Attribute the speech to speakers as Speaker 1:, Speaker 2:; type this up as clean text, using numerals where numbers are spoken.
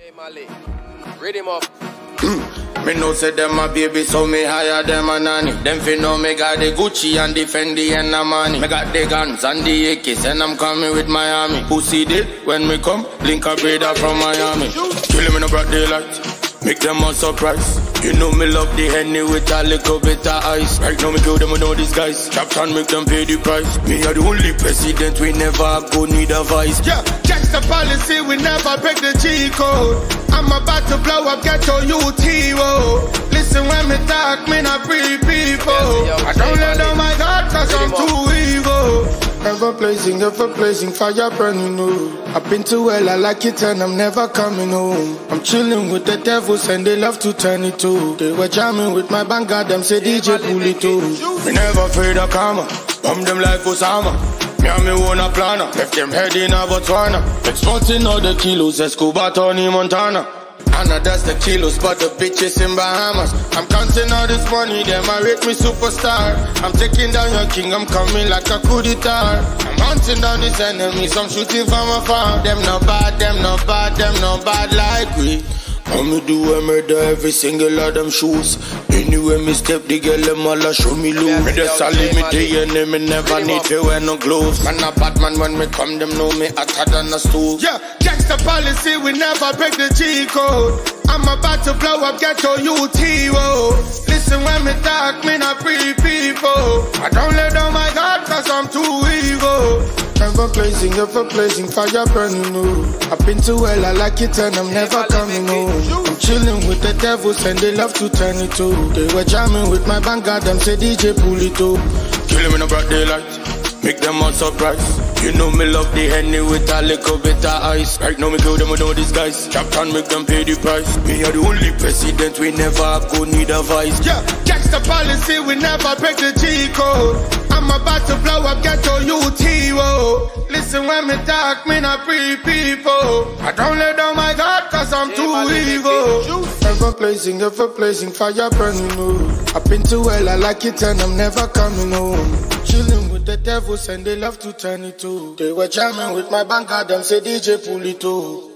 Speaker 1: Hey Mali, read him up.
Speaker 2: Me know say them my baby, so me hire them a nanny. Them fi know me got the Gucci and the Fendi and the money. Me got the guns and the AKs and I'm coming with Miami. Pussy did when me come, link a brother from Miami. Kill him in a broad daylight, make them all surprise. You know me love the Henny with a little bit of ice. Right now me kill them with all these guys. Captain make them pay the price. Me are the only president, we never go need a vice.
Speaker 3: Yeah, check the policy, we never break the G code. I'm about to blow up ghetto UTO. Listen when me talk, me not free people. I don't let on my God cause I'm too evil. Ever blazing, fire burning, no. I've been to hell, I like it and I'm never coming home. I'm chilling with the devils and they love to turn it to. They were jamming with my banger, them say DJ pull it too.
Speaker 2: Me never afraid of karma, bomb them like Osama. Me and me own a planner, left them head in a Botswana. Exporting all the kilos, Escobar, Tony Montana. I know that's the kilos, but the bitches in Bahamas. I'm counting all this money, them I rate me superstar. I'm taking down your king, I'm coming like a coup d'etat. I'm hunting down these enemies, I'm shooting from afar. Them no bad, them no bad, them no bad like we. How me do I murder every single of them shoes. Anyway me step the girl them all a show me loose. Me just a limit the enemy, me never need to wear no gloves. Man a bad man when me come, them know me hotter than a stove.
Speaker 3: Yeah, gangsta policy, we never break the G code. I'm about to blow up ghetto UTO. Listen when me talk, me not free people. I don't let on my God cause I'm too evil. Ever blazing, fire burning, no. I've been to hell, I like it and I'm never coming home. I'm chilling with the devils and they love to turn it to. They were jamming with my banger, them say DJ pull it too.
Speaker 2: Kill him in a broad daylight, make them all surprise. You know me love the Henny with a little bit of ice. Right now me kill them with all these guys. Captain make them pay the price. Me are the only president, we never go need a vice.
Speaker 3: Yeah, gangsta policy, we never break the G code. I'm about to blow up ghetto UTO. Listen when me talk, me not free people. I don't let on my God cause I'm too evil. Ever blazing, fire burning, no. I've been to hell, I like it and I'm never coming home. Chilling with the devils and they love to turn it to. They were jamming with my banger, them say DJ pull it too.